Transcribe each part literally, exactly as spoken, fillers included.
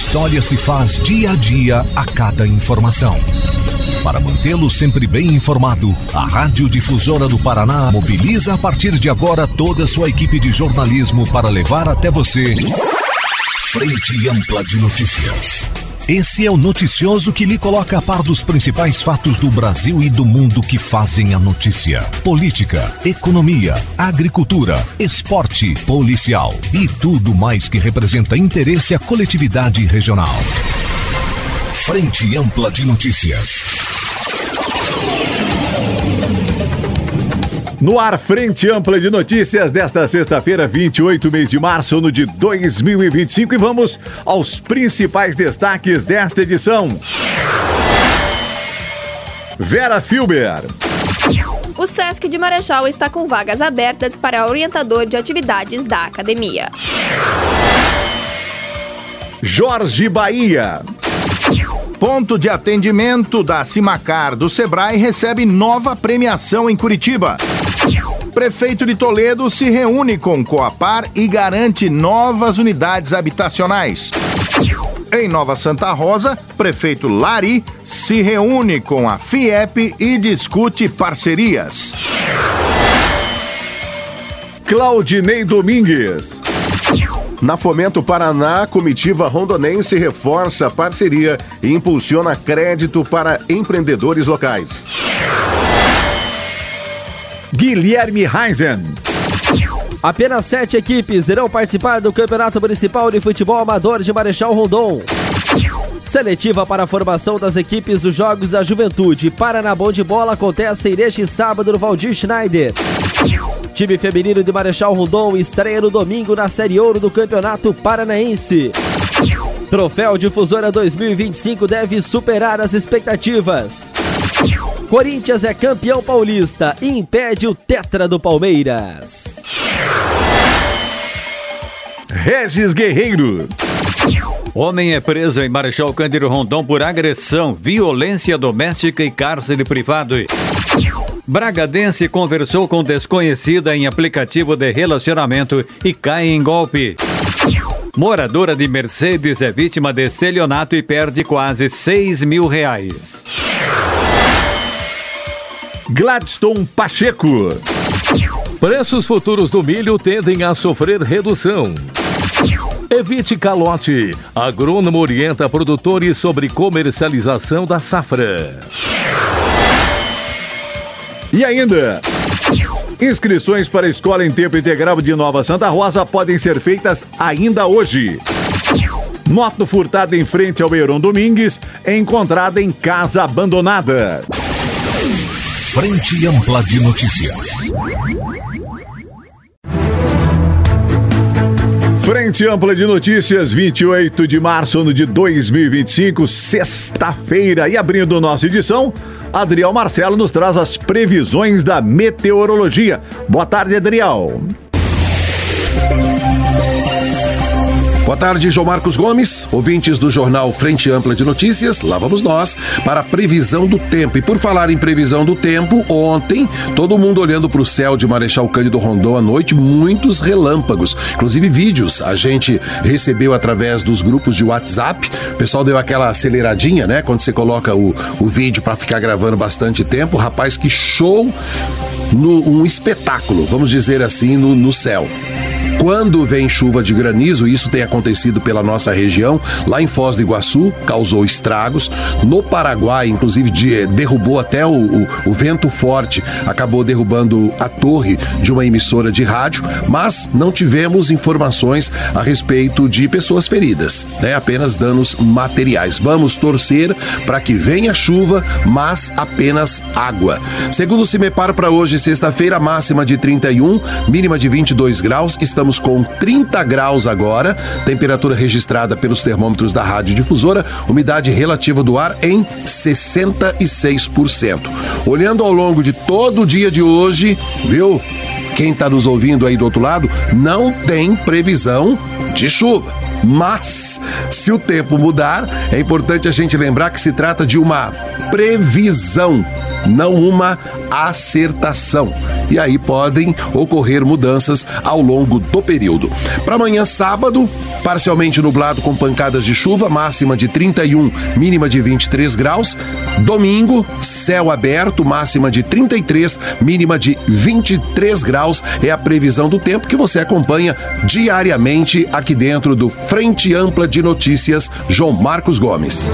história se faz dia a dia a cada informação. Para mantê-lo sempre bem informado, a Rádio Difusora do Paraná mobiliza a partir de agora toda a sua equipe de jornalismo para levar até você Frente Ampla de Notícias. Esse é o noticioso que lhe coloca a par dos principais fatos do Brasil e do mundo que fazem a notícia. Política, economia, agricultura, esporte, policial e tudo mais que representa interesse à coletividade regional. Frente Ampla de Notícias. No ar, Frente Ampla de Notícias desta sexta-feira, vinte e oito mês de março, ano de dois mil e vinte e cinco, e vamos aos principais destaques desta edição. Vera Filber. O Sesc de Marechal está com vagas abertas para orientador de atividades da academia. Jorge Bahia. Ponto de atendimento da Simacar do Sebrae recebe nova premiação em Curitiba. Prefeito de Toledo se reúne com Coapar e garante novas unidades habitacionais. Em Nova Santa Rosa, prefeito Lari se reúne com a FIEP e discute parcerias. Claudinei Domingues. Na Fomento Paraná, a comitiva rondonense reforça a parceria e impulsiona crédito para empreendedores locais. Guilherme Reisen. Apenas sete equipes irão participar do Campeonato Municipal de Futebol Amador de Marechal Rondon. Seletiva para a formação das equipes dos Jogos da Juventude Paraná Bom de Bola acontece neste sábado no Valdir Schneider. Time feminino de Marechal Rondon estreia no domingo na Série Ouro do Campeonato Paranaense. Troféu Difusora dois mil e vinte e cinco deve superar as expectativas. Corinthians é campeão paulista e impede o tetra do Palmeiras. Regis Guerreiro. Homem é preso em Marechal Cândido Rondon por agressão, violência doméstica e cárcere privado. Bragadense conversou com desconhecida em aplicativo de relacionamento e cai em golpe. Moradora de Mercedes é vítima de estelionato e perde quase seis mil reais. Gladstone Pacheco. Preços futuros do milho tendem a sofrer redução. Evite calote. Agrônomo orienta produtores sobre comercialização da safra. E ainda, inscrições para a Escola em Tempo Integral de Nova Santa Rosa podem ser feitas ainda hoje. Moto furtada em frente ao Heron Domingues é encontrada em casa abandonada. Frente Ampla de Notícias. Frente Ampla de Notícias, vinte e oito de março, ano de dois mil e vinte e cinco, sexta-feira. E abrindo nossa edição, Adriel Marcelo nos traz as previsões da meteorologia. Boa tarde, Adriel. Boa tarde, João Marcos Gomes, ouvintes do jornal Frente Ampla de Notícias. Lá vamos nós para a previsão do tempo. E por falar em previsão do tempo, ontem, todo mundo olhando para o céu de Marechal Cândido Rondon à noite, muitos relâmpagos, inclusive vídeos. A gente recebeu através dos grupos de WhatsApp. O pessoal deu aquela aceleradinha, né? Quando você coloca o, o vídeo para ficar gravando bastante tempo. Rapaz, que show! No, um espetáculo, vamos dizer assim, no, no céu. Quando vem chuva de granizo, isso tem acontecido pela nossa região, lá em Foz do Iguaçu, causou estragos. No Paraguai, inclusive, de, derrubou até o, o, o vento forte, acabou derrubando a torre de uma emissora de rádio, mas não tivemos informações a respeito de pessoas feridas, né? Apenas danos materiais. Vamos torcer para que venha chuva, mas apenas água. Segundo o CIMEPAR, para hoje, sexta-feira, máxima de trinta e um, mínima de vinte e dois graus, estamos com trinta graus agora, temperatura registrada pelos termômetros da Rádio Difusora, umidade relativa do ar em sessenta e seis por cento. Olhando ao longo de todo o dia de hoje, viu? Quem está nos ouvindo aí do outro lado, não tem previsão de chuva. Mas, se o tempo mudar, é importante a gente lembrar que se trata de uma previsão, não uma acertação. E aí podem ocorrer mudanças ao longo do período. Para amanhã, sábado, parcialmente nublado com pancadas de chuva, máxima de trinta e um, mínima de vinte e três graus. Domingo, céu aberto, máxima de trinta e três, mínima de vinte e três graus. É a previsão do tempo que você acompanha diariamente aqui dentro do Frente Ampla de Notícias, João Marcos Gomes.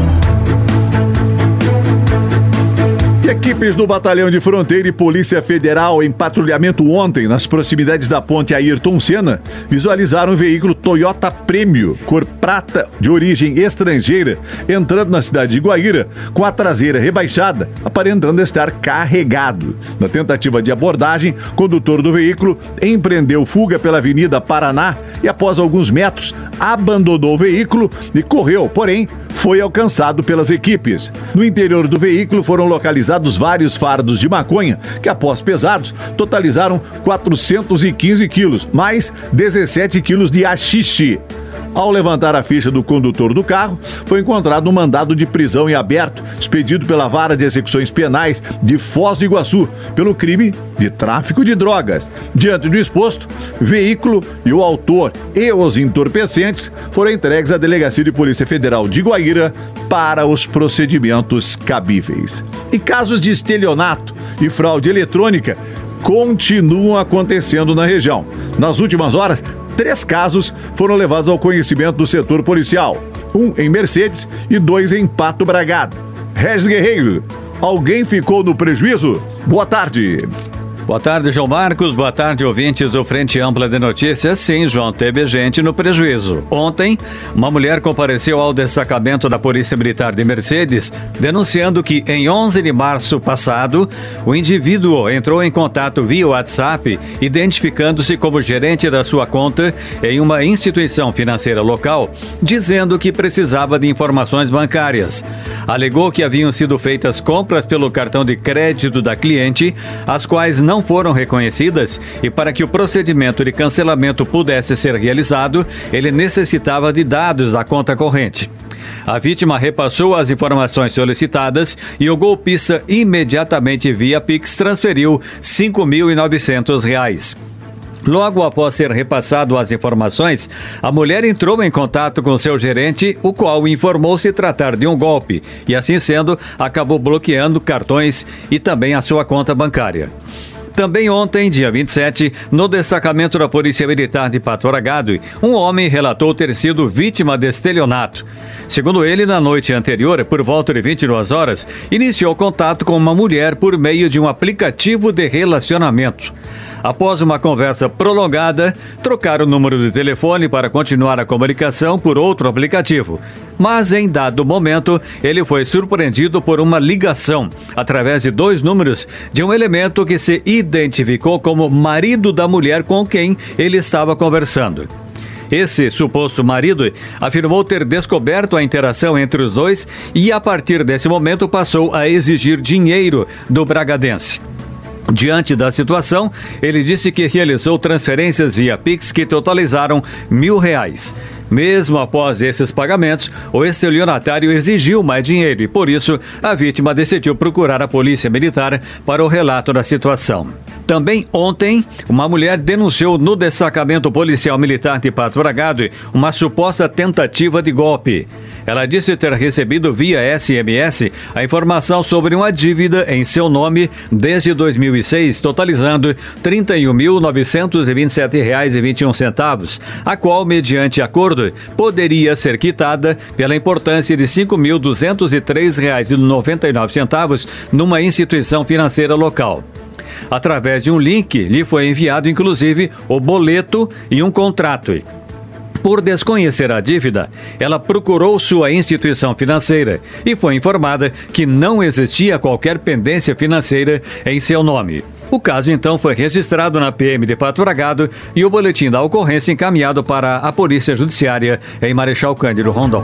Equipes do Batalhão de Fronteira e Polícia Federal em patrulhamento ontem nas proximidades da ponte Ayrton Senna visualizaram um veículo Toyota Premio, cor prata, de origem estrangeira, entrando na cidade de Guaíra com a traseira rebaixada, aparentando estar carregado. Na tentativa de abordagem, o condutor do veículo empreendeu fuga pela Avenida Paraná e, após alguns metros, abandonou o veículo e correu, porém, foi alcançado pelas equipes. No interior do veículo foram localizados vários fardos de maconha, que após pesados, totalizaram quatrocentos e quinze quilos, mais dezessete quilos de haxixe. Ao levantar a ficha do condutor do carro, foi encontrado um mandado de prisão em aberto, expedido pela Vara de Execuções Penais de Foz do Iguaçu, pelo crime de tráfico de drogas. Diante do exposto, veículo e o autor e os entorpecentes foram entregues à Delegacia de Polícia Federal de Guaíra para os procedimentos cabíveis. E casos de estelionato e fraude eletrônica continuam acontecendo na região. Nas últimas horas, três casos foram levados ao conhecimento do setor policial. Um em Mercedes e dois em Pato Bragado. Regis Guerreiro, alguém ficou no prejuízo? Boa tarde. Boa tarde, João Marcos. Boa tarde, ouvintes do Frente Ampla de Notícias. Sim, João, teve gente no prejuízo. Ontem, uma mulher compareceu ao destacamento da Polícia Militar de Mercedes, denunciando que em onze de março passado, o indivíduo entrou em contato via WhatsApp, identificando-se como gerente da sua conta em uma instituição financeira local, dizendo que precisava de informações bancárias. Alegou que haviam sido feitas compras pelo cartão de crédito da cliente, as quais não foram reconhecidas, e para que o procedimento de cancelamento pudesse ser realizado, ele necessitava de dados da conta corrente. A vítima repassou as informações solicitadas e o golpista imediatamente via Pix transferiu cinco mil e novecentos reais. Logo após ser repassado as informações, a mulher entrou em contato com seu gerente, o qual informou se tratar de um golpe e, assim sendo, acabou bloqueando cartões e também a sua conta bancária. Também ontem, dia vinte e sete, no destacamento da Polícia Militar de Pato Bragado, um homem relatou ter sido vítima de estelionato. Segundo ele, na noite anterior, por volta de vinte e duas horas, iniciou contato com uma mulher por meio de um aplicativo de relacionamento. Após uma conversa prolongada, trocaram o número de telefone para continuar a comunicação por outro aplicativo. Mas, em dado momento, ele foi surpreendido por uma ligação, através de dois números, de um elemento que se identificou como marido da mulher com quem ele estava conversando. Esse suposto marido afirmou ter descoberto a interação entre os dois e, a partir desse momento, passou a exigir dinheiro do bragadense. Diante da situação, ele disse que realizou transferências via Pix que totalizaram mil reais. Mesmo após esses pagamentos, o estelionatário exigiu mais dinheiro e, por isso, a vítima decidiu procurar a Polícia Militar para o relato da situação. Também ontem, uma mulher denunciou no destacamento policial militar de Pato Bragado uma suposta tentativa de golpe. Ela disse ter recebido via S M S a informação sobre uma dívida em seu nome desde dois mil e seis, totalizando trinta e um mil novecentos e vinte e sete reais e vinte e um centavos, a qual, mediante acordo, poderia ser quitada pela importância de cinco mil duzentos e três reais e noventa e nove centavos numa instituição financeira local. Através de um link, lhe foi enviado, inclusive, o boleto e um contrato. Por desconhecer a dívida, ela procurou sua instituição financeira e foi informada que não existia qualquer pendência financeira em seu nome. O caso, então, foi registrado na P M de Pato Bragado e o boletim da ocorrência encaminhado para a Polícia Judiciária em Marechal Cândido Rondon.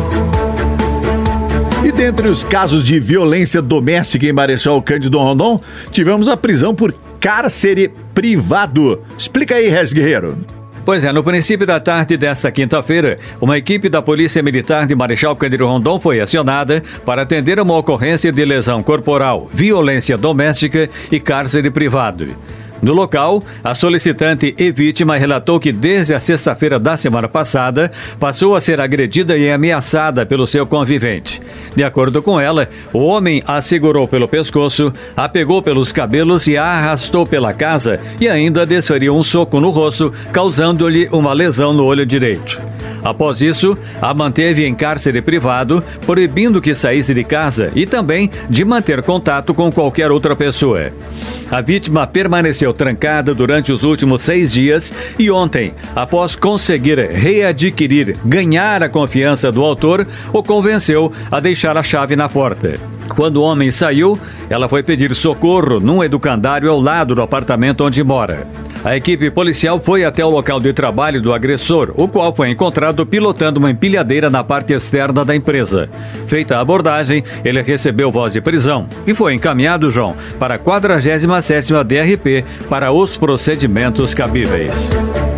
E dentre os casos de violência doméstica em Marechal Cândido Rondon, tivemos a prisão por cárcere privado. Explica aí, Regis Guerreiro. Pois é, no princípio da tarde desta quinta-feira, uma equipe da Polícia Militar de Marechal Cândido Rondon foi acionada para atender uma ocorrência de lesão corporal, violência doméstica e cárcere privado. No local, a solicitante e vítima relatou que desde a sexta-feira da semana passada passou a ser agredida e ameaçada pelo seu convivente. De acordo com ela, o homem a segurou pelo pescoço, a pegou pelos cabelos e a arrastou pela casa e ainda desferiu um soco no rosto, causando-lhe uma lesão no olho direito. Após isso, a manteve em cárcere privado, proibindo que saísse de casa e também de manter contato com qualquer outra pessoa. A vítima permaneceu trancada durante os últimos seis dias e ontem, após conseguir readquirir, ganhar a confiança do autor, o convenceu a deixar a chave na porta. Quando o homem saiu, ela foi pedir socorro num educandário ao lado do apartamento onde mora. A equipe policial foi até o local de trabalho do agressor, o qual foi encontrado pilotando uma empilhadeira na parte externa da empresa. Feita a abordagem, ele recebeu voz de prisão e foi encaminhado, João, para a quadragésima sétima D R P para os procedimentos cabíveis.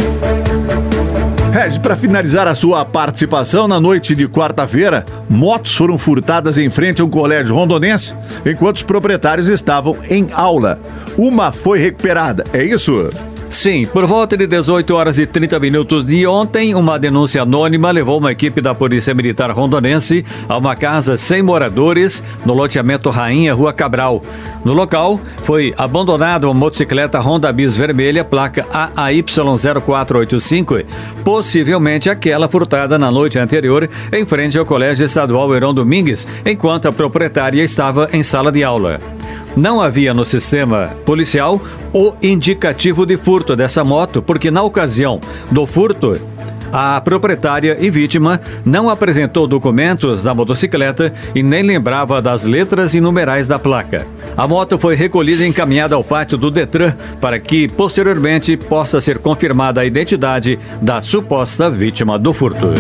Regi, para finalizar a sua participação, na noite de quarta-feira, motos foram furtadas em frente a um colégio rondonense, enquanto os proprietários estavam em aula. Uma foi recuperada, é isso? Sim, por volta de dezoito horas e trinta minutos de ontem, uma denúncia anônima levou uma equipe da Polícia Militar Rondonense a uma casa sem moradores no loteamento Rainha, Rua Cabral. No local, foi abandonada uma motocicleta Honda Bis vermelha, placa A A Y zero quatro oito cinco, possivelmente aquela furtada na noite anterior em frente ao Colégio Estadual Heron Domingues, enquanto a proprietária estava em sala de aula. Não havia no sistema policial o indicativo de furto dessa moto, porque na ocasião do furto, a proprietária e vítima não apresentou documentos da motocicleta e nem lembrava das letras e numerais da placa. A moto foi recolhida e encaminhada ao pátio do Detran para que, posteriormente, possa ser confirmada a identidade da suposta vítima do furto.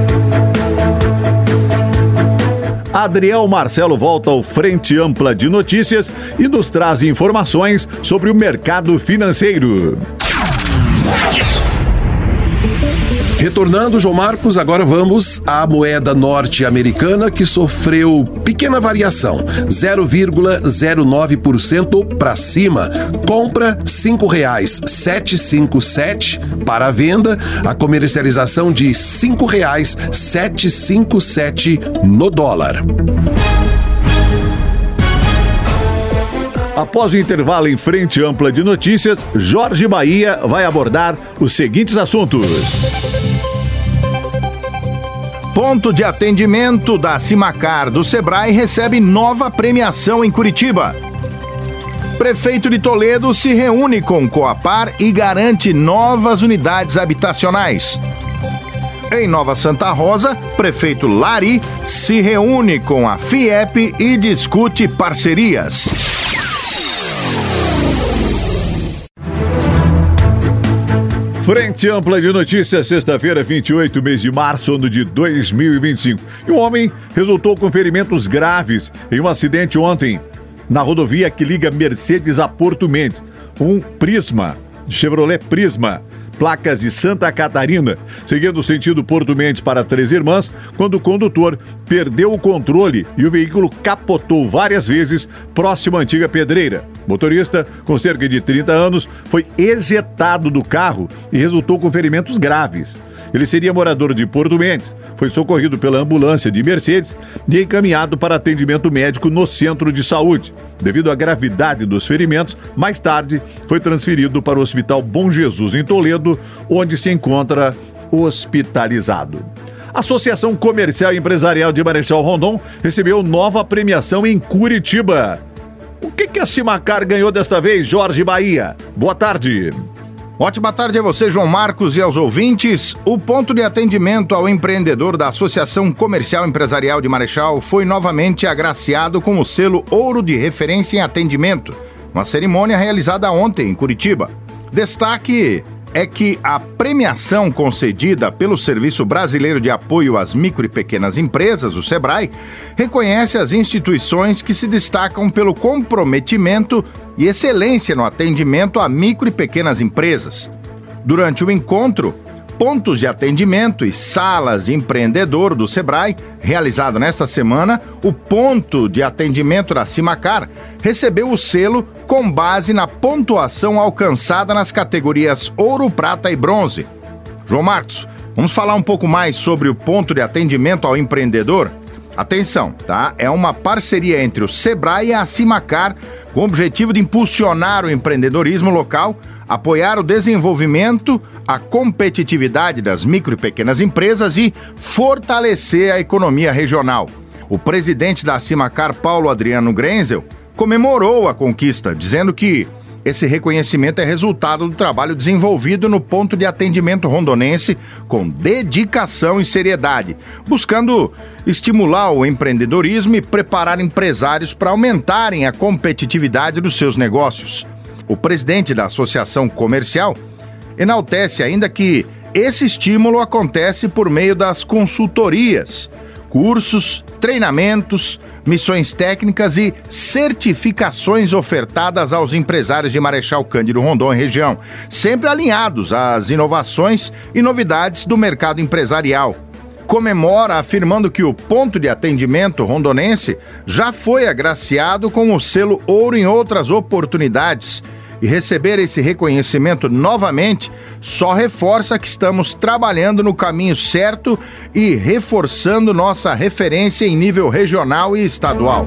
Adriel Marcelo volta ao Frente Ampla de Notícias e nos traz informações sobre o mercado financeiro. Retornando, João Marcos, agora vamos à moeda norte-americana, que sofreu pequena variação, zero vírgula zero nove por cento para cima. Compra cinco reais setecentos e cinquenta e sete, para a venda a comercialização de cinco reais setecentos e cinquenta e sete no dólar. Após o intervalo em Frente Ampla de Notícias, Jorge Bahia vai abordar os seguintes assuntos. Ponto de atendimento da Simacar do Sebrae recebe nova premiação em Curitiba. Prefeito de Toledo se reúne com Coapar e garante novas unidades habitacionais. Em Nova Santa Rosa, prefeito Lari se reúne com a FIEP e discute parcerias. Frente Ampla de Notícias, sexta-feira, vinte e oito, mês de março, ano de dois mil e vinte e cinco. E um homem resultou com ferimentos graves em um acidente ontem na rodovia que liga Mercedes a Porto Mendes. Um Prisma, Chevrolet Prisma, placas de Santa Catarina, seguindo o sentido Porto Mendes para Três Irmãs, quando o condutor perdeu o controle e o veículo capotou várias vezes próximo à antiga pedreira. O motorista, com cerca de trinta anos, foi ejetado do carro e resultou com ferimentos graves. Ele seria morador de Porto Mendes, foi socorrido pela ambulância de Mercedes e encaminhado para atendimento médico no centro de saúde. Devido à gravidade dos ferimentos, mais tarde foi transferido para o Hospital Bom Jesus, em Toledo, onde se encontra hospitalizado. A Associação Comercial e Empresarial de Marechal Rondon recebeu nova premiação em Curitiba. O que, que a Simacar ganhou desta vez, Jorge Bahia? Boa tarde. Ótima tarde a você, João Marcos, e aos ouvintes. O ponto de atendimento ao empreendedor da Associação Comercial e Empresarial de Marechal foi novamente agraciado com o selo Ouro de Referência em Atendimento, uma cerimônia realizada ontem em Curitiba. Destaque é que a premiação concedida pelo Serviço Brasileiro de Apoio às Micro e Pequenas Empresas, o SEBRAE, reconhece as instituições que se destacam pelo comprometimento e excelência no atendimento a micro e pequenas empresas. Durante o encontro, pontos de atendimento e salas de empreendedor do Sebrae, realizado nesta semana, o ponto de atendimento da Simacar recebeu o selo com base na pontuação alcançada nas categorias ouro, prata e bronze. João Marcos, vamos falar um pouco mais sobre o ponto de atendimento ao empreendedor? Atenção, tá? É uma parceria entre o Sebrae e a Simacar com o objetivo de impulsionar o empreendedorismo local, apoiar o desenvolvimento, a competitividade das micro e pequenas empresas e fortalecer a economia regional. O presidente da Simacar, Paulo Adriano Grenzel, comemorou a conquista, dizendo que esse reconhecimento é resultado do trabalho desenvolvido no ponto de atendimento rondonense com dedicação e seriedade, buscando estimular o empreendedorismo e preparar empresários para aumentarem a competitividade dos seus negócios. O presidente da Associação Comercial enaltece ainda que esse estímulo acontece por meio das consultorias, cursos, treinamentos, missões técnicas e certificações ofertadas aos empresários de Marechal Cândido Rondon e região, sempre alinhados às inovações e novidades do mercado empresarial. Comemora afirmando que o ponto de atendimento rondonense já foi agraciado com o selo ouro em outras oportunidades e receber esse reconhecimento novamente só reforça que estamos trabalhando no caminho certo e reforçando nossa referência em nível regional e estadual.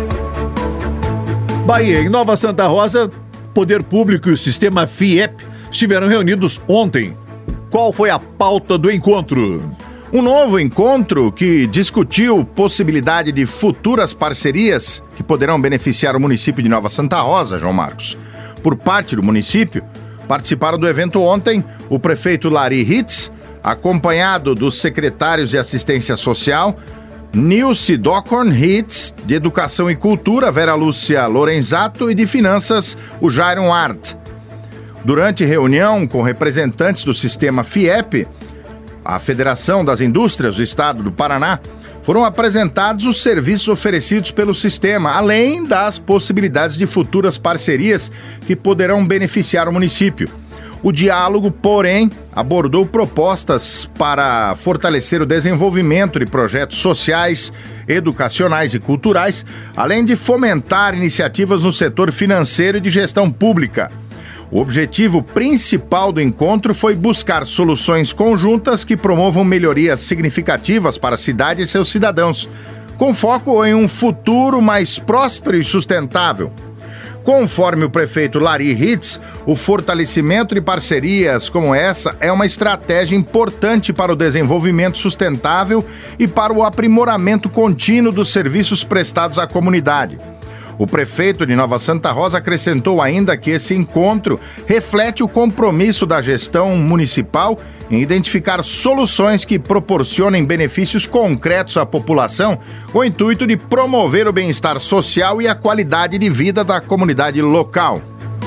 Bahia, em Nova Santa Rosa, Poder Público e o Sistema FIEP estiveram reunidos ontem. Qual foi a pauta do encontro? Um novo encontro que discutiu possibilidade de futuras parcerias que poderão beneficiar o município de Nova Santa Rosa, João Marcos. Por parte do município, participaram do evento ontem o prefeito Lari Hitz, acompanhado dos secretários de Assistência Social, Nilce Dockhorn Hitz, de Educação e Cultura, Vera Lúcia Lorenzato, e de Finanças, o Jairon Art. Durante reunião com representantes do sistema FIEP, a Federação das Indústrias do Estado do Paraná, foram apresentados os serviços oferecidos pelo sistema, além das possibilidades de futuras parcerias que poderão beneficiar o município. O diálogo, porém, abordou propostas para fortalecer o desenvolvimento de projetos sociais, educacionais e culturais, além de fomentar iniciativas no setor financeiro e de gestão pública. O objetivo principal do encontro foi buscar soluções conjuntas que promovam melhorias significativas para a cidade e seus cidadãos, com foco em um futuro mais próspero e sustentável. Conforme o prefeito Lari Hitz, o fortalecimento de parcerias como essa é uma estratégia importante para o desenvolvimento sustentável e para o aprimoramento contínuo dos serviços prestados à comunidade. O prefeito de Nova Santa Rosa acrescentou ainda que esse encontro reflete o compromisso da gestão municipal em identificar soluções que proporcionem benefícios concretos à população, com o intuito de promover o bem-estar social e a qualidade de vida da comunidade local.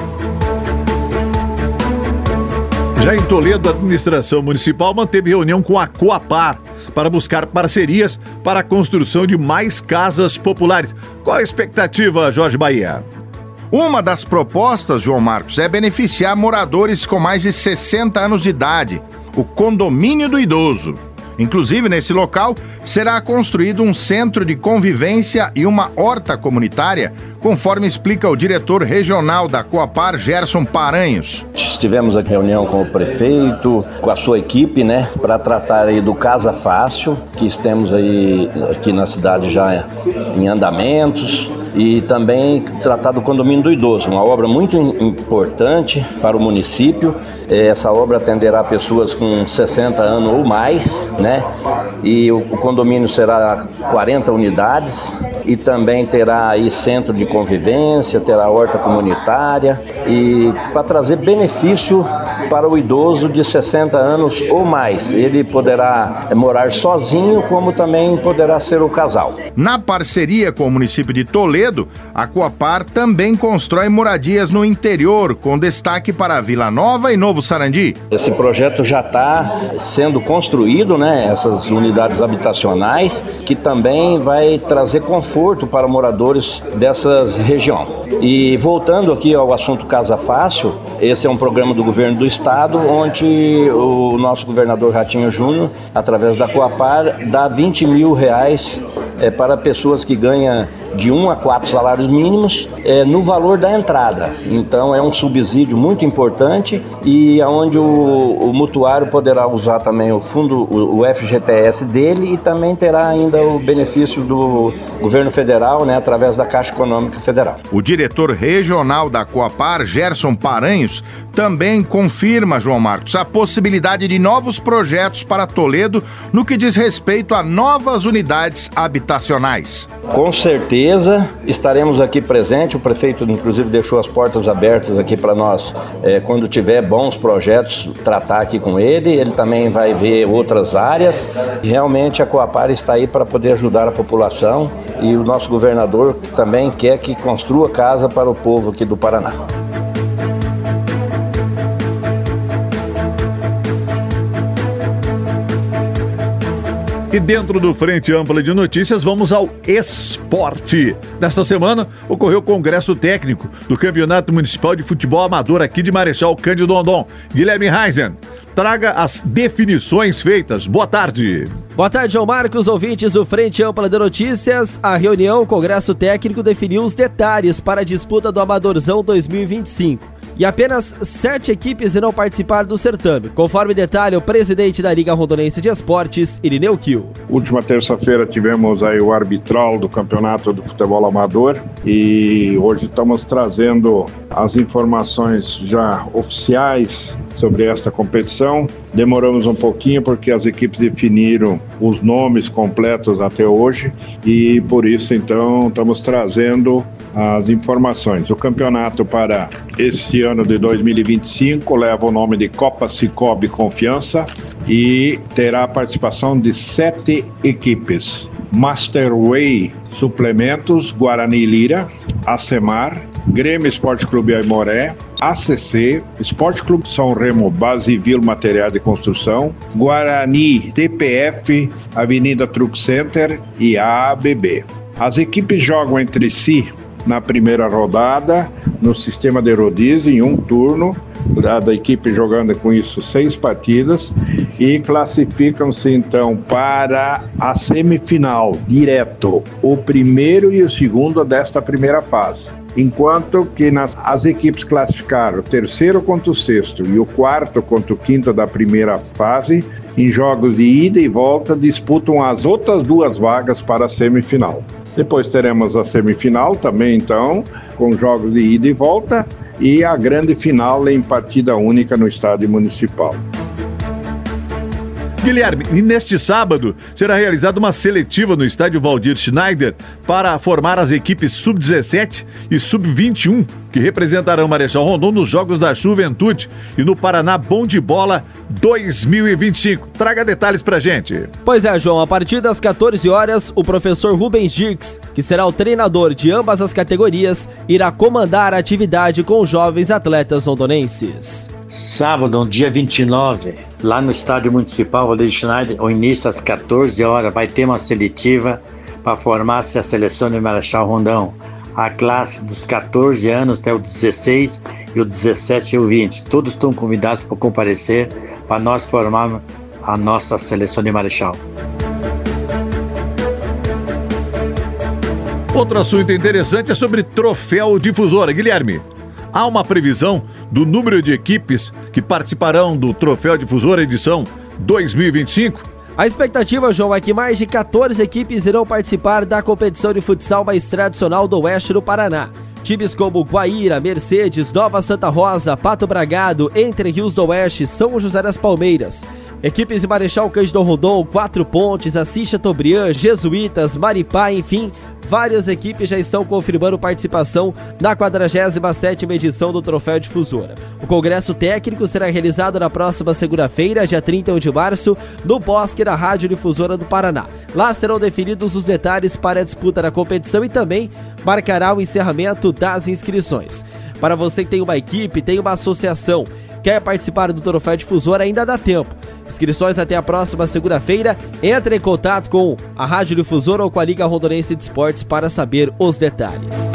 Já em Toledo, a administração municipal manteve reunião com a Coapar para buscar parcerias para a construção de mais casas populares. Qual a expectativa, Jorge Bahia? Uma das propostas, João Marcos, é beneficiar moradores com mais de sessenta anos de idade, o condomínio do idoso. Inclusive, nesse local, será construído um centro de convivência e uma horta comunitária, conforme explica o diretor regional da Coapar, Gerson Paranhos. Tivemos a reunião com o prefeito, com a sua equipe, né, para tratar aí do Casa Fácil, que estamos aí aqui na cidade já em andamentos, e também tratar do condomínio do idoso, uma obra muito importante para o município. Essa obra atenderá pessoas com sessenta anos ou mais, né? E o condomínio será quarenta unidades e também terá aí centro de convivência, terá horta comunitária e para trazer benefício para o idoso de sessenta anos ou mais. Ele poderá morar sozinho, como também poderá ser o casal. Na parceria com o município de Toledo, a Coapar também constrói moradias no interior, com destaque para Vila Nova e Novo Sarandi. Esse projeto já está sendo construído, né? Essas unidades unidades habitacionais, que também vai trazer conforto para moradores dessas regiões. E voltando aqui ao assunto Casa Fácil, esse é um programa do governo do estado, onde o nosso governador Ratinho Júnior, através da Coapar, dá vinte mil reais é, para pessoas que ganham de um a quatro salários mínimos é, no valor da entrada. Então é um subsídio muito importante e onde o, o mutuário poderá usar também o fundo, o, o F G T S dele, e também terá ainda o benefício do governo federal, né, através da Caixa Econômica Federal. O diretor regional da Coapar, Gerson Paranhos, também confirma, João Marcos, a possibilidade de novos projetos para Toledo no que diz respeito a novas unidades habitacionais. Com certeza estaremos aqui presentes. O prefeito, inclusive, deixou as portas abertas aqui para nós, é, quando tiver bons projetos, tratar aqui com ele. Ele também vai ver outras áreas. Realmente a Coapar está aí para poder ajudar a população, e o nosso governador também quer que construa casa para o povo aqui do Paraná. E dentro do Frente Ampla de Notícias, vamos ao esporte. Nesta semana, ocorreu o Congresso Técnico do Campeonato Municipal de Futebol Amador aqui de Marechal Cândido Rondon. Guilherme Reisen, traga as definições feitas. Boa tarde. Boa tarde, João Marcos, ouvintes do Frente Ampla de Notícias. A reunião, o Congresso Técnico definiu os detalhes para a disputa do Amadorzão dois mil e vinte e cinco. E apenas sete equipes irão participar do certame, conforme detalha o presidente da Liga Rondonense de Esportes, Irineu Kiel. Última terça-feira tivemos aí o arbitral do Campeonato do Futebol Amador, e hoje estamos trazendo as informações já oficiais sobre esta competição. Demoramos um pouquinho porque as equipes definiram os nomes completos até hoje, e por isso então estamos trazendo as informações. O campeonato para esse ano de dois mil e vinte e cinco leva o nome de Copa Cicobi Confiança e terá a participação de sete equipes: Masterway Suplementos, Guarani Lira, Acemar, Grêmio Esporte Clube Aimoré, A C C, Esporte Clube São Remo Basivil Material de Construção, Guarani T P F, Avenida Truck Center e A A B B. As equipes jogam entre si na primeira rodada, no sistema de rodízio, em um turno, da equipe jogando com isso seis partidas, e classificam-se então para a semifinal, direto, o primeiro e o segundo desta primeira fase. Enquanto que nas, as equipes classificaram o terceiro contra o sexto e o quarto contra o quinto da primeira fase, em jogos de ida e volta, disputam as outras duas vagas para a semifinal. Depois teremos a semifinal também, então, com jogos de ida e volta, e a grande final em partida única no estádio municipal. Guilherme, e neste sábado será realizada uma seletiva no estádio Valdir Schneider para formar as equipes sub dezessete e sub vinte e um, que representarão Marechal Rondon nos Jogos da Juventude e no Paraná Bom de Bola dois mil e vinte e cinco. Traga detalhes pra gente. Pois é, João, a partir das quatorze horas, o professor Rubens Dirks, que será o treinador de ambas as categorias, irá comandar a atividade com os jovens atletas rondonenses. Sábado, dia vinte e nove, lá no Estádio Municipal Valdir Schneider, ao início às quatorze horas, vai ter uma seletiva para formar-se a seleção de Marechal Rondon. A classe dos quatorze anos até o dezesseis e o dezessete e o vinte. Todos estão convidados para comparecer para nós formarmos a nossa seleção de Marechal. Outro assunto interessante é sobre troféu difusora. Guilherme, há uma previsão do número de equipes que participarão do Troféu Difusora edição dois mil e vinte e cinco? A expectativa, João, é que mais de quatorze equipes irão participar da competição de futsal mais tradicional do oeste do Paraná. Times como Guaíra, Mercedes, Nova Santa Rosa, Pato Bragado, Entre Rios do Oeste, São José das Palmeiras. Equipes de Marechal Cândido Rondon, Quatro Pontes, Assis Chateaubriand, Jesuítas, Maripá, enfim, várias equipes já estão confirmando participação na quadragésima sétima edição do Troféu Difusora. O Congresso Técnico será realizado na próxima segunda-feira, dia trinta e um de março, no Bosque da Rádio Difusora do Paraná. Lá serão definidos os detalhes para a disputa da competição e também marcará o encerramento das inscrições. Para você que tem uma equipe, tem uma associação, quer participar do Troféu Difusora, ainda dá tempo. Inscrições até a próxima segunda-feira. Entre em contato com a Rádio Difusora ou com a Liga Rondonense de Esportes para saber os detalhes.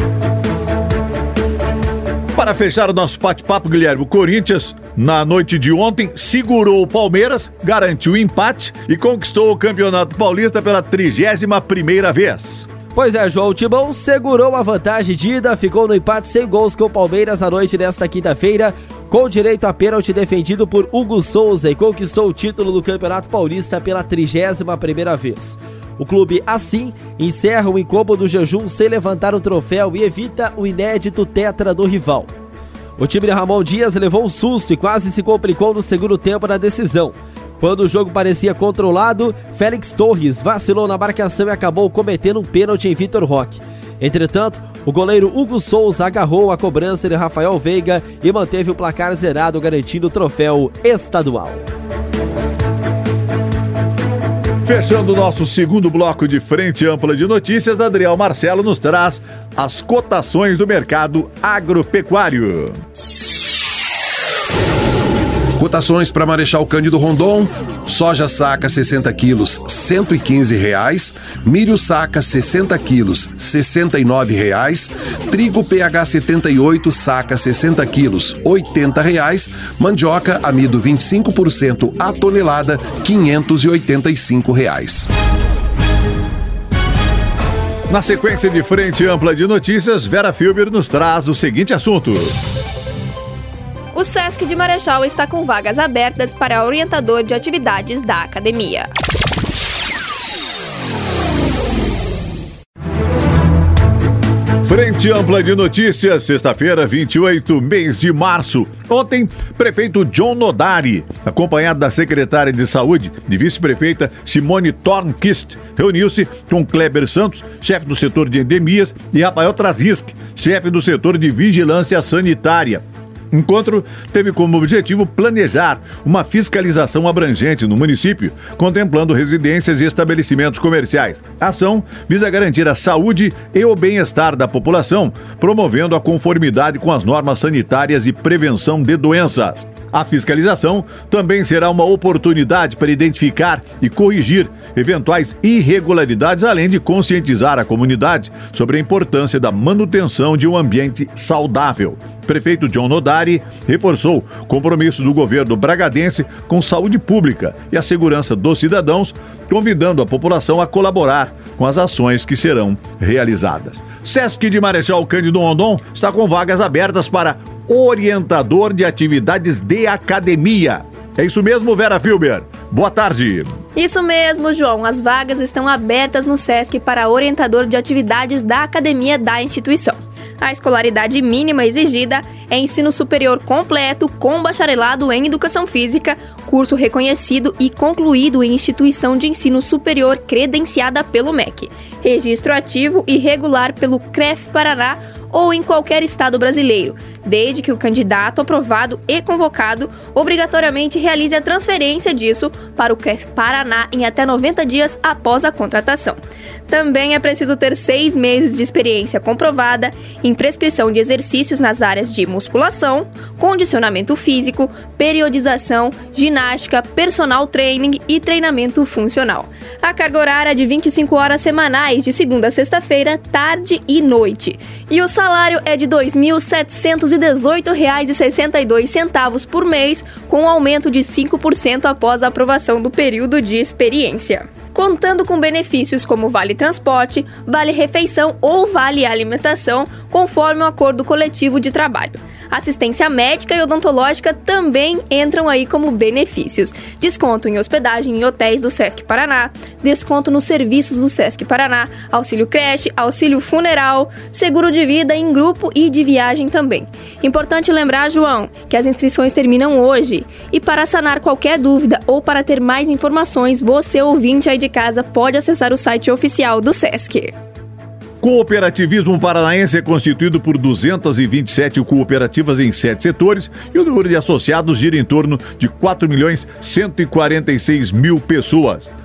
Para fechar o nosso bate-papo, Guilherme, o Corinthians, na noite de ontem, segurou o Palmeiras, garantiu o empate e conquistou o Campeonato Paulista pela trigésima primeira vez. Pois é, João, o Timão segurou a vantagem de ida, ficou no empate sem gols com o Palmeiras na noite desta quinta-feira, com direito a pênalti defendido por Hugo Souza e conquistou o título do Campeonato Paulista pela trigésima primeira vez. O clube, assim, encerra o incômodo jejum sem levantar o troféu e evita o inédito tetra do rival. O time de Ramon Dias levou um susto e quase se complicou no segundo tempo na decisão. Quando o jogo parecia controlado, Félix Torres vacilou na marcação e acabou cometendo um pênalti em Vitor Roque. Entretanto, o goleiro Hugo Souza agarrou a cobrança de Rafael Veiga e manteve o placar zerado, garantindo o troféu estadual. Fechando o nosso segundo bloco de Frente Ampla de Notícias, Adriel Marcelo nos traz as cotações do mercado agropecuário. Cotações para Marechal Cândido Rondon: soja saca sessenta quilos, cento e quinze reais, milho saca sessenta quilos, sessenta e nove reais, trigo P H setenta e oito saca sessenta quilos, oitenta reais, mandioca amido vinte e cinco por cento a tonelada, quinhentos e oitenta e cinco reais. Na sequência de Frente Ampla de Notícias, Vera Filber nos traz o seguinte assunto. O Sesc de Marechal está com vagas abertas para orientador de atividades da academia. Frente Ampla de Notícias, sexta-feira, vinte e oito, mês de março. Ontem, prefeito John Nodari, acompanhado da secretária de Saúde e vice-prefeita Simone Tornquist, reuniu-se com Kleber Santos, chefe do setor de endemias, e Rafael Trazisk, chefe do setor de vigilância sanitária. O encontro teve como objetivo planejar uma fiscalização abrangente no município, contemplando residências e estabelecimentos comerciais. A ação visa garantir a saúde e o bem-estar da população, promovendo a conformidade com as normas sanitárias e prevenção de doenças. A fiscalização também será uma oportunidade para identificar e corrigir eventuais irregularidades, além de conscientizar a comunidade sobre a importância da manutenção de um ambiente saudável. O prefeito John Nodari reforçou o compromisso do governo bragadense com saúde pública e a segurança dos cidadãos, convidando a população a colaborar com as ações que serão realizadas. Sesc de Marechal Cândido Rondon está com vagas abertas para orientador de atividades de academia. É isso mesmo, Vera Filber? Boa tarde. Isso mesmo, João. As vagas estão abertas no Sesc para orientador de atividades da academia da instituição. A escolaridade mínima exigida é ensino superior completo com bacharelado em educação física, curso reconhecido e concluído em instituição de ensino superior credenciada pelo M E C, registro ativo e regular pelo C R E F Paraná ou em qualquer estado brasileiro, desde que o candidato aprovado e convocado obrigatoriamente realize a transferência disso para o C R E F Paraná em até noventa dias após a contratação. Também é preciso ter seis meses de experiência comprovada em prescrição de exercícios nas áreas de musculação, condicionamento físico, periodização, ginástica, personal training e treinamento funcional. A carga horária é de vinte e cinco horas semanais, de segunda a sexta-feira, tarde e noite. E o salário é de dois mil setecentos e dezoito reais e sessenta e dois centavos por mês, com um aumento de cinco por cento após a aprovação do período de experiência. Contando com benefícios como vale transporte, vale refeição ou vale alimentação, conforme o acordo coletivo de trabalho. Assistência médica e odontológica também entram aí como benefícios. Desconto em hospedagem em hotéis do Sesc Paraná, desconto nos serviços do Sesc Paraná, auxílio creche, auxílio funeral, seguro de vida em grupo e de viagem também. Importante lembrar, João, que as inscrições terminam hoje. E para sanar qualquer dúvida ou para ter mais informações, você ouvinte aí de casa pode acessar o site oficial do Sesc. Cooperativismo paranaense é constituído por duzentas e vinte e sete cooperativas em sete setores e o número de associados gira em torno de quatro milhões cento e quarenta e seis mil pessoas.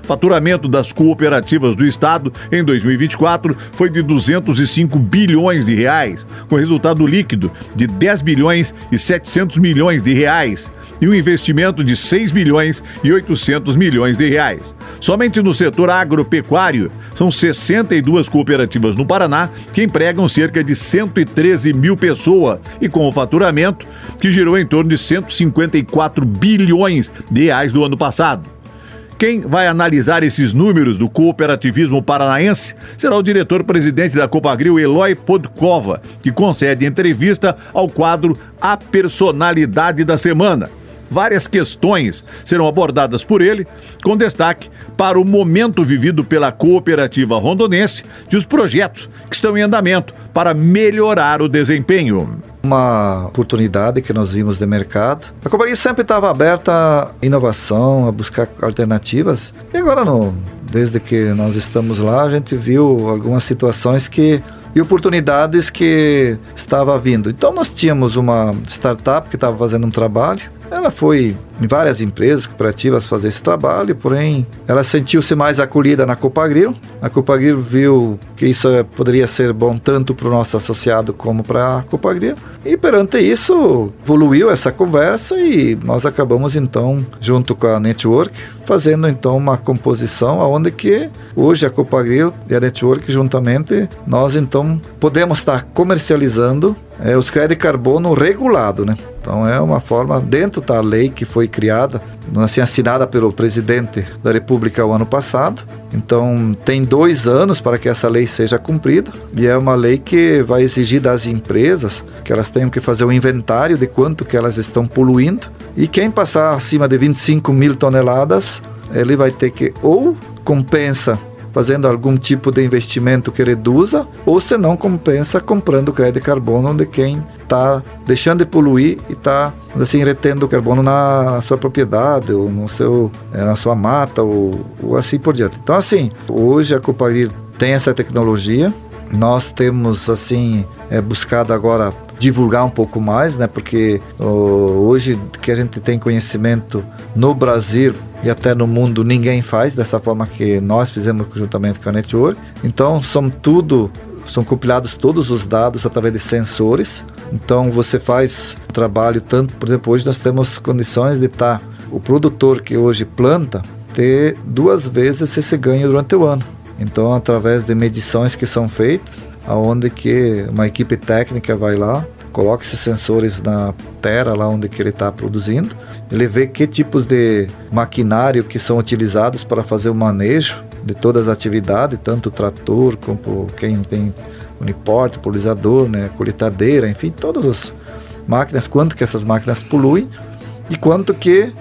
Faturamento das cooperativas do Estado em dois mil e vinte e quatro foi de duzentos e cinco bilhões de reais, com resultado líquido de dez bilhões e setecentos milhões de reais e um investimento de seis bilhões e oitocentos milhões de reais. Somente no setor agropecuário, são sessenta e duas cooperativas no Paraná que empregam cerca de cento e treze mil pessoas e com o faturamento que girou em torno de cento e cinquenta e quatro bilhões de reais do ano passado. Quem vai analisar esses números do cooperativismo paranaense será o diretor-presidente da Copagril, Eloy Podkova, que concede entrevista ao quadro A Personalidade da Semana. Várias questões serão abordadas por ele, com destaque para o momento vivido pela cooperativa rondonense e os projetos que estão em andamento para melhorar o desempenho. Uma oportunidade que nós vimos de mercado. A Copagril sempre estava aberta à inovação, a buscar alternativas. E agora não. Desde que nós estamos lá, a gente viu algumas situações que e oportunidades que estava vindo. Então nós tínhamos uma startup que estava fazendo um trabalho. Ela foi em várias empresas cooperativas fazer esse trabalho, porém ela sentiu-se mais acolhida na Copagril. A Copagril viu que isso poderia ser bom tanto para o nosso associado como para a Copagril. E perante isso, evoluiu essa conversa e nós acabamos então, junto com a Network, fazendo então uma composição onde que hoje a Copagril e a Network juntamente, nós então podemos estar comercializando é, os créditos de carbono regulado, né? Então é uma forma, dentro da lei que foi criada, assim, assinada pelo presidente da República o ano passado. Então tem dois anos para que essa lei seja cumprida e é uma lei que vai exigir das empresas que elas tenham que fazer um inventário de quanto que elas estão poluindo e quem passar acima de vinte e cinco mil toneladas, ele vai ter que ou compensa fazendo algum tipo de investimento que reduza, ou se não compensa comprando crédito de carbono de quem está deixando de poluir e está assim, retendo carbono na sua propriedade, ou no seu, na sua mata, ou, ou assim por diante. Então assim, hoje a Copagril tem essa tecnologia, nós temos assim, é, buscado agora divulgar um pouco mais, né? Porque oh, hoje que a gente tem conhecimento no Brasil e até no mundo, ninguém faz dessa forma que nós fizemos conjuntamente com a Network. Então são tudo, são compilados todos os dados através de sensores. Então você faz um trabalho tanto, por exemplo, hoje nós temos condições de estar, tá, o produtor que hoje planta, ter duas vezes esse ganho durante o ano. Então através de medições que são feitas, aonde que uma equipe técnica vai lá, coloca esses sensores na terra lá onde que ele está produzindo, ele vê que tipos de maquinário que são utilizados para fazer o manejo de todas as atividades, tanto o trator como quem tem uniporte, pulverizador, né, colheitadeira, enfim, todas as máquinas, quanto que essas máquinas poluem e quanto que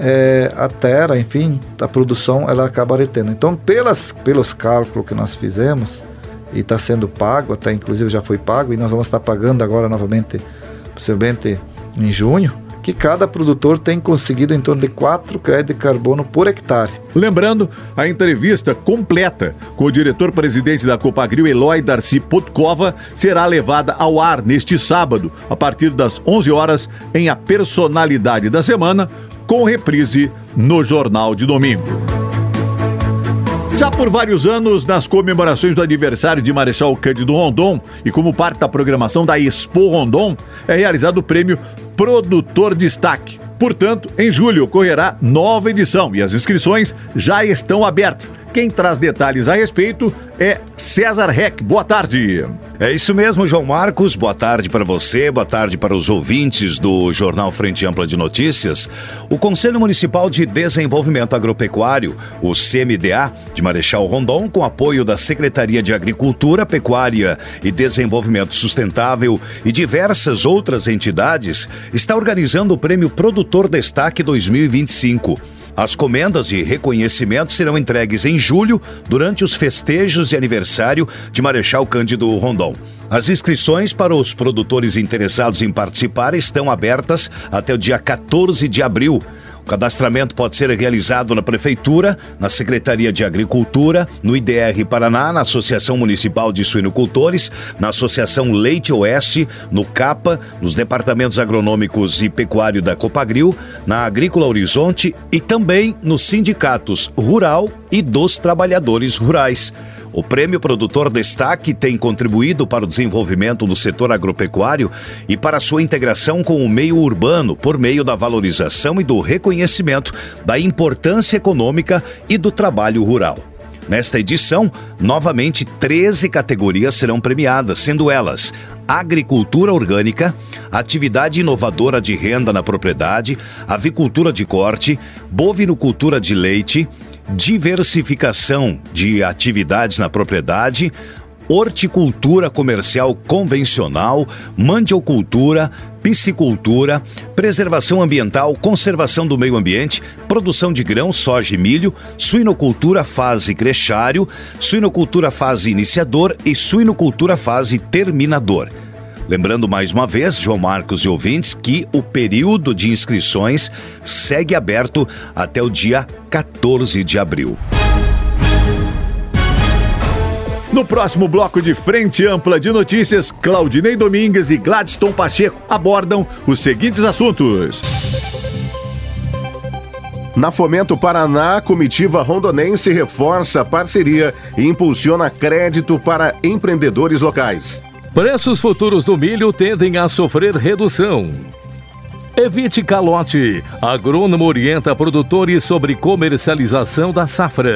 é, a terra, enfim, a produção ela acaba retendo. Então, pelas, pelos cálculos que nós fizemos, e está sendo pago, até inclusive já foi pago, e nós vamos estar pagando agora novamente, possivelmente em junho, que cada produtor tem conseguido em torno de quatro créditos de carbono por hectare. Lembrando, a entrevista completa com o diretor-presidente da Copagril, Eloy Darcy Podkova, será levada ao ar neste sábado, a partir das onze horas, em A Personalidade da Semana, com reprise no Jornal de Domingo. Já por vários anos, nas comemorações do aniversário de Marechal Cândido Rondon e como parte da programação da Expo Rondon, é realizado o prêmio Produtor Destaque. Portanto, em julho ocorrerá nova edição e as inscrições já estão abertas. Quem traz detalhes a respeito é César Reck. Boa tarde. É isso mesmo, João Marcos. Boa tarde para você, boa tarde para os ouvintes do Jornal Frente Ampla de Notícias. O Conselho Municipal de Desenvolvimento Agropecuário, o C M D A, de Marechal Rondon, com apoio da Secretaria de Agricultura, Pecuária e Desenvolvimento Sustentável e diversas outras entidades, está organizando o Prêmio Produtor Destaque dois mil e vinte e cinco. As comendas de reconhecimento serão entregues em julho, durante os festejos de aniversário de Marechal Cândido Rondon. As inscrições para os produtores interessados em participar estão abertas até o dia quatorze de abril. O cadastramento pode ser realizado na Prefeitura, na Secretaria de Agricultura, no I D R Paraná, na Associação Municipal de Suinocultores, na Associação Leite Oeste, no CAPA, nos Departamentos Agronômicos e Pecuário da Copagril, na Agrícola Horizonte e também nos sindicatos Rural e dos trabalhadores rurais. O Prêmio Produtor Destaque tem contribuído para o desenvolvimento do setor agropecuário e para sua integração com o meio urbano por meio da valorização e do reconhecimento da importância econômica e do trabalho rural. Nesta edição, novamente treze categorias serão premiadas, sendo elas agricultura orgânica, atividade inovadora de renda na propriedade, avicultura de corte, bovinocultura de leite, diversificação de atividades na propriedade, horticultura comercial convencional, mandiocultura, piscicultura, preservação ambiental, conservação do meio ambiente, produção de grãos, soja e milho, suinocultura fase crechário, suinocultura fase iniciador e suinocultura fase terminador. Lembrando mais uma vez, João Marcos e ouvintes, que o período de inscrições segue aberto até o dia quatorze de abril. No próximo bloco de Frente Ampla de Notícias, Claudinei Domingues e Gladstone Pacheco abordam os seguintes assuntos. Na Fomento Paraná, a comitiva rondonense reforça a parceria e impulsiona crédito para empreendedores locais. Preços futuros do milho tendem a sofrer redução. Evite calote. Agrônomo orienta produtores sobre comercialização da safra.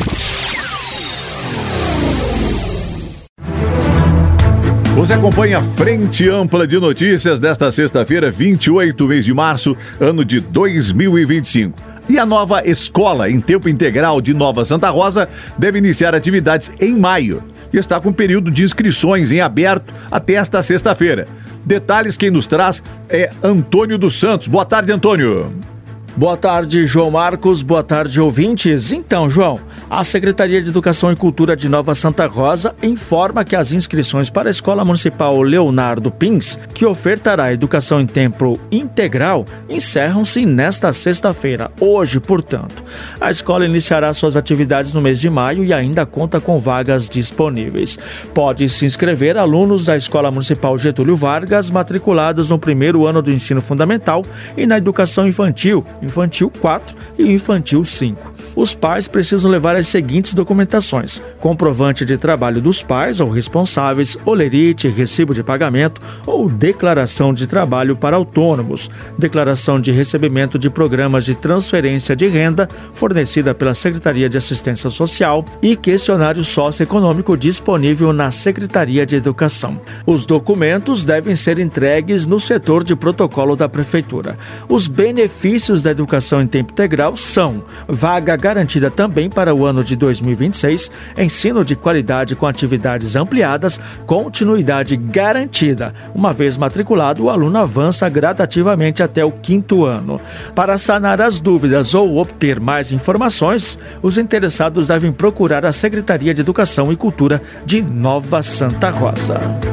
Você acompanha a Frente Ampla de Notícias desta sexta-feira, vinte e oito mês de março, ano de dois mil e vinte e cinco. E a nova escola em tempo integral de Nova Santa Rosa deve iniciar atividades em maio e está com período de inscrições em aberto até esta sexta-feira. Detalhes quem nos traz é Antônio dos Santos. Boa tarde, Antônio. Boa tarde, João Marcos. Boa tarde, ouvintes. Então, João, a Secretaria de Educação e Cultura de Nova Santa Rosa informa que as inscrições para a Escola Municipal Leonardo Pins, que ofertará educação em tempo integral, encerram-se nesta sexta-feira, hoje, portanto. A escola iniciará suas atividades no mês de maio e ainda conta com vagas disponíveis. Pode se inscrever alunos da Escola Municipal Getúlio Vargas, matriculados no primeiro ano do ensino fundamental e na educação infantil, Infantil quatro e Infantil cinco. Os pais precisam levar as seguintes documentações: comprovante de trabalho dos pais ou responsáveis, olerite, recibo de pagamento ou declaração de trabalho para autônomos, declaração de recebimento de programas de transferência de renda fornecida pela Secretaria de Assistência Social e questionário socioeconômico disponível na Secretaria de Educação. Os documentos devem ser entregues no setor de protocolo da Prefeitura. Os benefícios da educação em tempo integral são vaga garantida também para o ano de dois mil e vinte e seis, ensino de qualidade com atividades ampliadas, continuidade garantida. Uma vez matriculado, o aluno avança gradativamente até o quinto ano. Para sanar as dúvidas ou obter mais informações, os interessados devem procurar a Secretaria de Educação e Cultura de Nova Santa Rosa.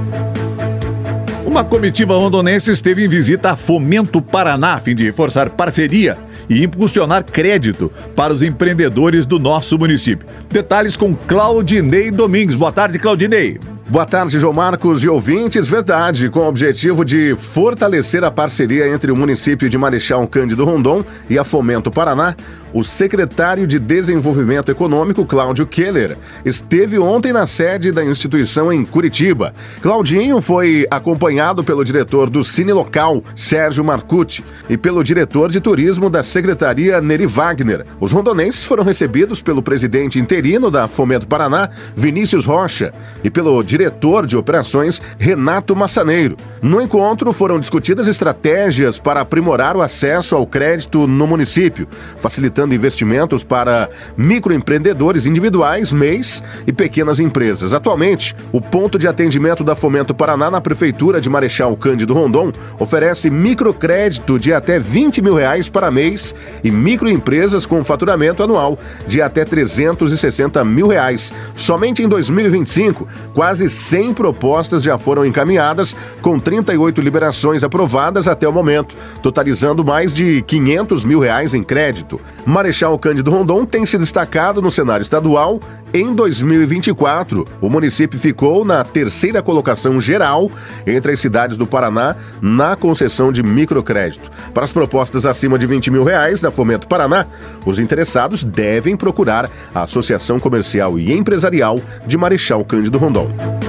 Uma comitiva rondonense esteve em visita a Fomento Paraná, a fim de reforçar parceria e impulsionar crédito para os empreendedores do nosso município. Detalhes com Claudinei Domingues. Boa tarde, Claudinei. Boa tarde, João Marcos e ouvintes. Verdade, com o objetivo de fortalecer a parceria entre o município de Marechal Cândido Rondon e a Fomento Paraná, o secretário de Desenvolvimento Econômico, Cláudio Keller, esteve ontem na sede da instituição em Curitiba. Claudinho foi acompanhado pelo diretor do Cine Local, Sérgio Marcucci, e pelo diretor de turismo da Secretaria, Neri Wagner. Os rondonenses foram recebidos pelo presidente interino da Fomento Paraná, Vinícius Rocha, e pelo diretor de operações, Renato Massaneiro. No encontro foram discutidas estratégias para aprimorar o acesso ao crédito no município, facilitando investimentos para microempreendedores individuais, M E Is e pequenas empresas. Atualmente, o ponto de atendimento da Fomento Paraná na Prefeitura de Marechal Cândido Rondon oferece microcrédito de até vinte mil reais para M E Is e microempresas com faturamento anual de até trezentos e sessenta mil reais. Somente em dois mil e vinte e cinco, quase cem propostas já foram encaminhadas, com trinta e oito liberações aprovadas até o momento, totalizando mais de quinhentos mil reais em crédito. Marechal Cândido Rondon tem se destacado no cenário estadual em dois mil e vinte e quatro, o município ficou na terceira colocação geral entre as cidades do Paraná na concessão de microcrédito. Para as propostas acima de vinte mil reais da Fomento Paraná, os interessados devem procurar a Associação Comercial e Empresarial de Marechal Cândido Rondon.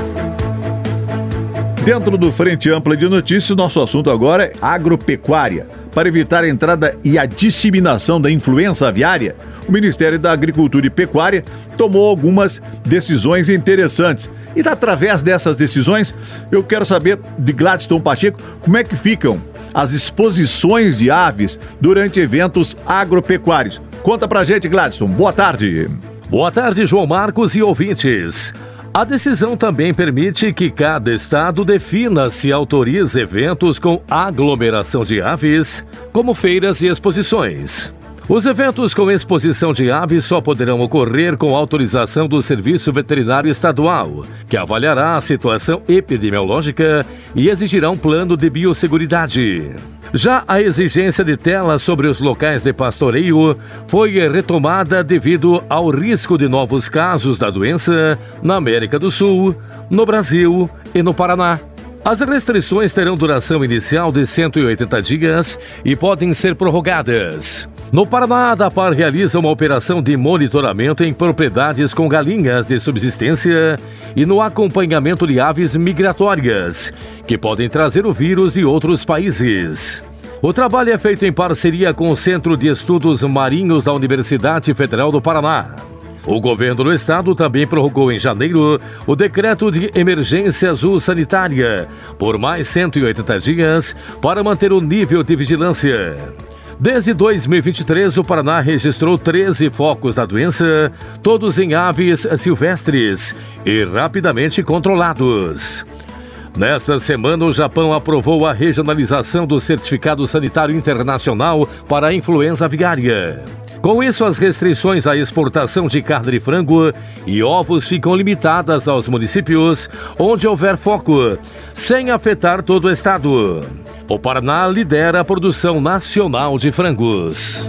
Dentro do Frente Ampla de Notícias, nosso assunto agora é agropecuária. Para evitar a entrada e a disseminação da influenza aviária, o Ministério da Agricultura e Pecuária tomou algumas decisões interessantes. E através dessas decisões, eu quero saber de Gladstone Pacheco como é que ficam as exposições de aves durante eventos agropecuários. Conta pra gente, Gladstone. Boa tarde. Boa tarde, João Marcos e ouvintes. A decisão também permite que cada estado defina se autoriza eventos com aglomeração de aves, como feiras e exposições. Os eventos com exposição de aves só poderão ocorrer com autorização do Serviço Veterinário Estadual, que avaliará a situação epidemiológica e exigirá um plano de biosseguridade. Já a exigência de tela sobre os locais de pastoreio foi retomada devido ao risco de novos casos da doença na América do Sul, no Brasil e no Paraná. As restrições terão duração inicial de cento e oitenta dias e podem ser prorrogadas. No Paraná, a DAPAR realiza uma operação de monitoramento em propriedades com galinhas de subsistência e no acompanhamento de aves migratórias, que podem trazer o vírus de outros países. O trabalho é feito em parceria com o Centro de Estudos Marinhos da Universidade Federal do Paraná. O governo do estado também prorrogou em janeiro o decreto de emergência azul sanitária por mais cento e oitenta dias para manter o nível de vigilância. Desde dois mil e vinte e três, o Paraná registrou treze focos da doença, todos em aves silvestres e rapidamente controlados. Nesta semana, o Japão aprovou a regionalização do Certificado Sanitário Internacional para a influenza aviária. Com isso, as restrições à exportação de carne de frango e ovos ficam limitadas aos municípios onde houver foco, sem afetar todo o estado. O Paraná lidera a produção nacional de frangos.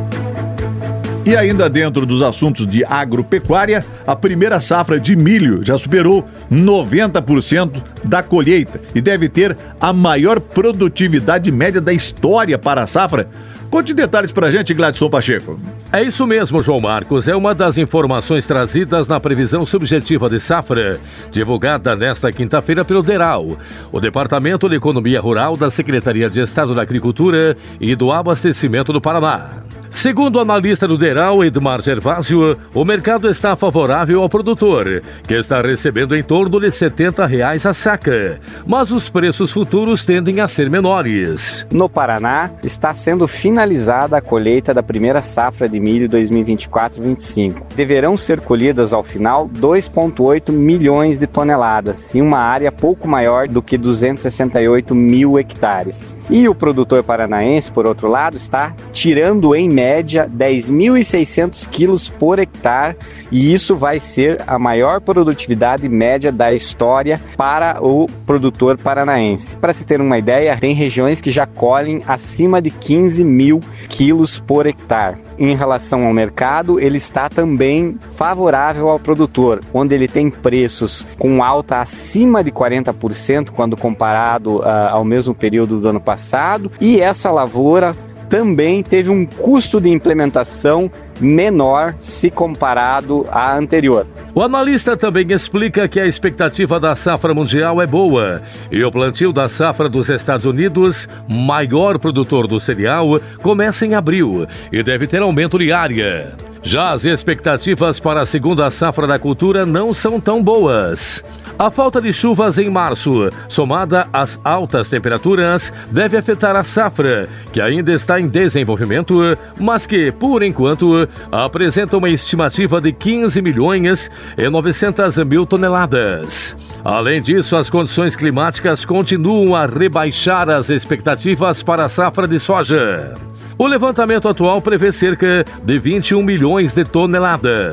E ainda dentro dos assuntos de agropecuária, a primeira safra de milho já superou noventa por cento da colheita e deve ter a maior produtividade média da história para a safra. Conte detalhes pra gente, Gladstone Pacheco. É isso mesmo, João Marcos. É uma das informações trazidas na previsão subjetiva de safra, divulgada nesta quinta-feira pelo DERAL, o Departamento de Economia Rural da Secretaria de Estado da Agricultura e do Abastecimento do Paraná. Segundo o analista do DERAL, Edmar Gervásio, o mercado está favorável ao produtor, que está recebendo em torno de setenta reais a saca, mas os preços futuros tendem a ser menores. No Paraná, está sendo finalizada a colheita da primeira safra de milho dois mil e vinte e quatro vinte e cinco. Deverão ser colhidas ao final dois vírgula oito milhões de toneladas, em uma área pouco maior do que duzentos e sessenta e oito mil hectares. E o produtor paranaense, por outro lado, está tirando em média média dez mil e seiscentos quilos por hectare, e isso vai ser a maior produtividade média da história para o produtor paranaense. Para se ter uma ideia, tem regiões que já colhem acima de quinze mil quilos por hectare. Em relação ao mercado, ele está também favorável ao produtor, onde ele tem preços com alta acima de quarenta por cento quando comparado uh, ao mesmo período do ano passado, e essa lavoura também teve um custo de implementação menor se comparado à anterior. O analista também explica que a expectativa da safra mundial é boa e o plantio da safra dos Estados Unidos, maior produtor do cereal, começa em abril e deve ter aumento de área. Já as expectativas para a segunda safra da cultura não são tão boas. A falta de chuvas em março, somada às altas temperaturas, deve afetar a safra, que ainda está em desenvolvimento, mas que, por enquanto, apresenta uma estimativa de quinze milhões e novecentas mil toneladas. Além disso, as condições climáticas continuam a rebaixar as expectativas para a safra de soja. O levantamento atual prevê cerca de vinte e um milhões de toneladas.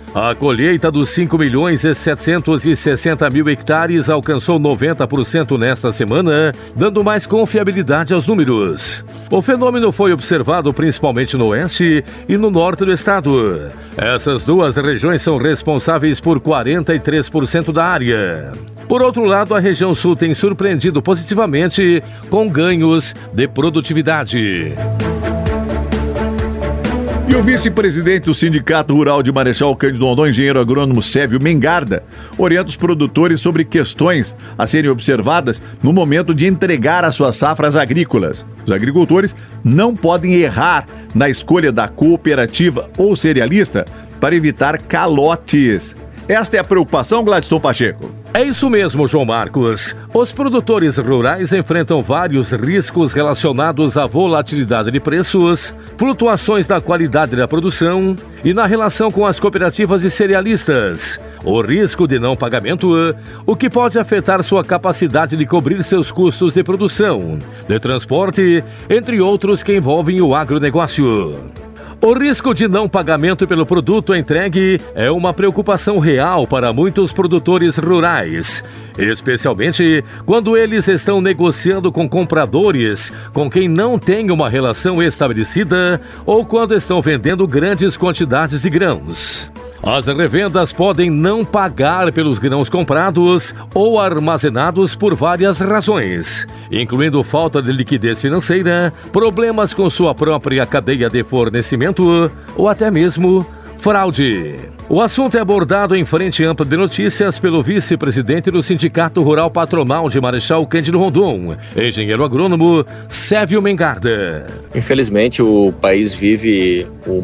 A colheita dos cinco milhões e setecentos e sessenta mil hectares alcançou noventa por cento nesta semana, dando mais confiabilidade aos números. O fenômeno foi observado principalmente no oeste e no norte do estado. Essas duas regiões são responsáveis por quarenta e três por cento da área. Por outro lado, a região sul tem surpreendido positivamente com ganhos de produtividade. E o vice-presidente do Sindicato Rural de Marechal Cândido Rondon, engenheiro agrônomo Sérgio Mengarda, orienta os produtores sobre questões a serem observadas no momento de entregar as suas safras agrícolas. Os agricultores não podem errar na escolha da cooperativa ou cerealista para evitar calotes. Esta é a preocupação, Gladstone Pacheco. É isso mesmo, João Marcos. Os produtores rurais enfrentam vários riscos relacionados à volatilidade de preços, flutuações da qualidade da produção e na relação com as cooperativas e cerealistas. O risco de não pagamento, o que pode afetar sua capacidade de cobrir seus custos de produção, de transporte, entre outros que envolvem o agronegócio. O risco de não pagamento pelo produto entregue é uma preocupação real para muitos produtores rurais, especialmente quando eles estão negociando com compradores com quem não tem uma relação estabelecida ou quando estão vendendo grandes quantidades de grãos. As revendas podem não pagar pelos grãos comprados ou armazenados por várias razões, incluindo falta de liquidez financeira, problemas com sua própria cadeia de fornecimento ou até mesmo fraude. O assunto é abordado em frente ampla de notícias pelo vice-presidente do Sindicato Rural Patronal de Marechal Cândido Rondon, engenheiro agrônomo Sérgio Mengarda. Infelizmente, o país vive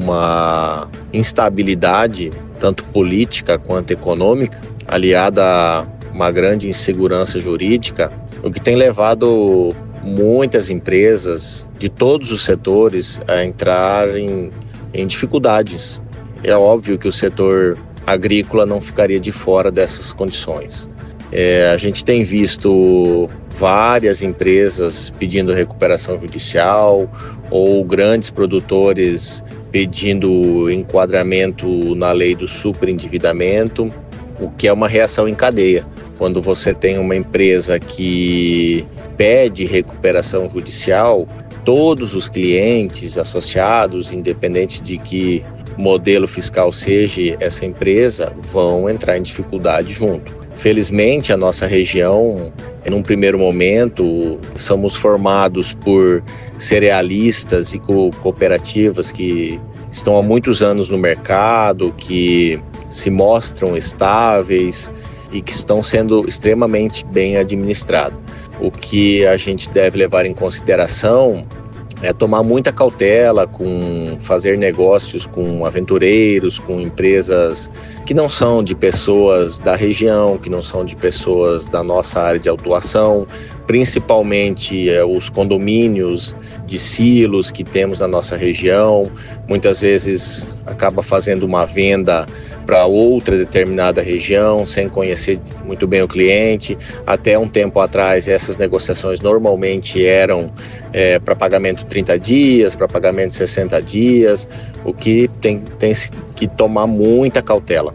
uma instabilidade, tanto política quanto econômica, aliada a uma grande insegurança jurídica, o que tem levado muitas empresas de todos os setores a entrar em, em dificuldades. É óbvio que o setor agrícola não ficaria de fora dessas condições. É, a gente tem visto várias empresas pedindo recuperação judicial ou grandes produtores pedindo enquadramento na lei do superendividamento, o que é uma reação em cadeia. Quando você tem uma empresa que pede recuperação judicial, todos os clientes associados, independente de que modelo fiscal seja essa empresa, vão entrar em dificuldade junto. Felizmente, a nossa região, num primeiro momento, somos formados por cerealistas e co- cooperativas que estão há muitos anos no mercado, que se mostram estáveis e que estão sendo extremamente bem administrados. O que a gente deve levar em consideração é tomar muita cautela com fazer negócios com aventureiros, com empresas que não são de pessoas da região, que não são de pessoas da nossa área de atuação, principalmente é, os condomínios de silos que temos na nossa região. Muitas vezes acaba fazendo uma venda para outra determinada região, sem conhecer muito bem o cliente. Até um tempo atrás, essas negociações normalmente eram é, para pagamento trinta dias, para pagamento sessenta dias, o que tem, tem que tomar muita cautela,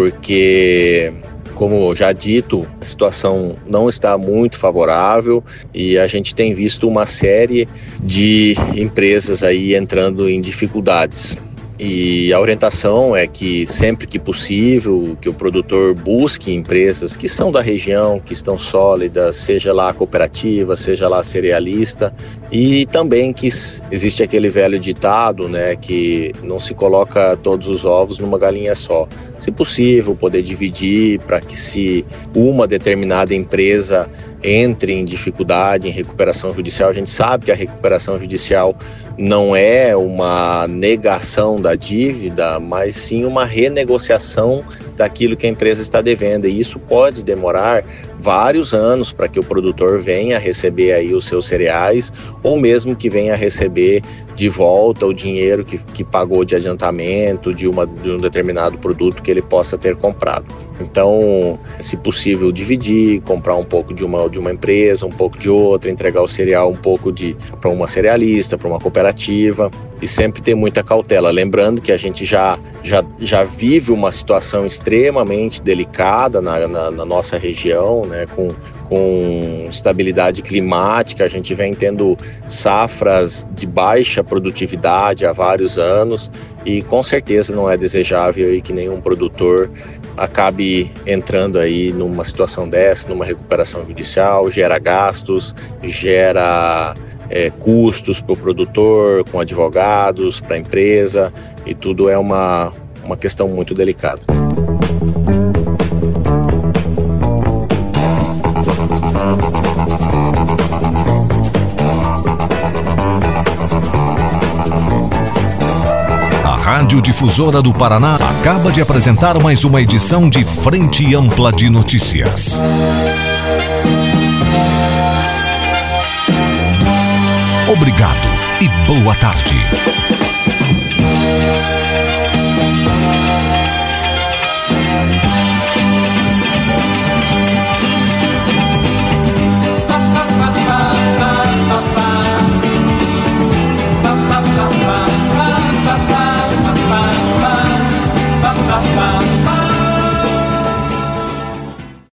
porque, como já dito, a situação não está muito favorável e a gente tem visto uma série de empresas aí entrando em dificuldades. E a orientação é que sempre que possível, que o produtor busque empresas que são da região, que estão sólidas, seja lá a cooperativa, seja lá a cerealista, e também que existe aquele velho ditado, né, que não se coloca todos os ovos numa galinha só. Se possível, poder dividir para que, se uma determinada empresa entre em dificuldade, em recuperação judicial, a gente sabe que a recuperação judicial não é uma negação da dívida, mas sim uma renegociação daquilo que a empresa está devendo, e isso pode demorar vários anos para que o produtor venha a receber aí os seus cereais, ou mesmo que venha a receber de volta o dinheiro que, que pagou de adiantamento de, uma, de um determinado produto que ele possa ter comprado. Então, se possível, dividir, comprar um pouco de uma, de uma empresa, um pouco de outra, entregar o cereal um pouco para uma cerealista, para uma cooperativa, e sempre ter muita cautela. Lembrando que a gente já, já, já vive uma situação extremamente delicada na, na, na nossa região, né, com, com instabilidade climática. A gente vem tendo safras de baixa produtividade há vários anos e com certeza não é desejável aí que nenhum produtor acabe entrando aí numa situação dessa, numa recuperação judicial. Gera gastos, gera é, custos para o produtor, com advogados, para a empresa, e tudo é uma, uma questão muito delicada. Rádio Difusora do Paraná acaba de apresentar mais uma edição de Frente Ampla de Notícias. Obrigado e boa tarde.